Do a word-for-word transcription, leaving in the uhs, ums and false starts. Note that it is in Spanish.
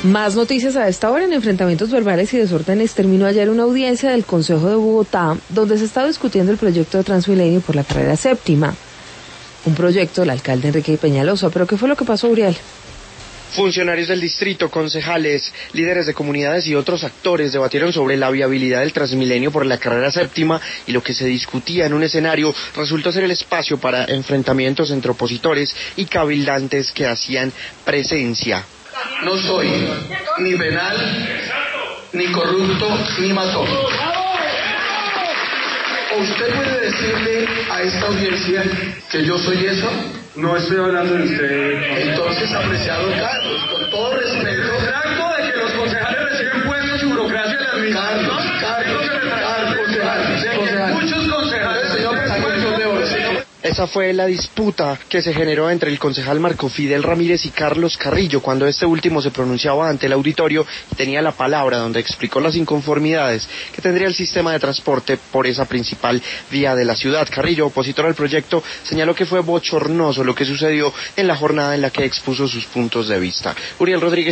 Más noticias a esta hora. En enfrentamientos verbales y desórdenes terminó ayer una audiencia del Consejo de Bogotá donde se estaba discutiendo el proyecto de Transmilenio por la carrera séptima. Un proyecto del alcalde Enrique Peñalosa. ¿Pero qué fue lo que pasó, Uriel? Funcionarios del distrito, concejales, líderes de comunidades y otros actores debatieron sobre la viabilidad del Transmilenio por la carrera séptima, y lo que se discutía en un escenario resultó ser el espacio para enfrentamientos entre opositores y cabildantes que hacían presencia. No soy ni penal, ni corrupto, ni matón. ¿O usted puede decirle a esta audiencia que yo soy eso? No estoy hablando de usted. Entonces, apreciado Carlos, con todo respeto... Tracto de que los concejales reciben puestos y burocracia de la administración. Carlos, Carlos, Carlos, concejal, concejal. Muchos concejales, señor, señor. Esa fue la disputa que se generó entre el concejal Marco Fidel Ramírez y Carlos Carrillo, cuando este último se pronunciaba ante el auditorio y tenía la palabra, donde explicó las inconformidades que tendría el sistema de transporte por esa principal vía de la ciudad. Carrillo, opositor al proyecto, señaló que fue bochornoso lo que sucedió en la jornada en la que expuso sus puntos de vista. Uriel Rodríguez.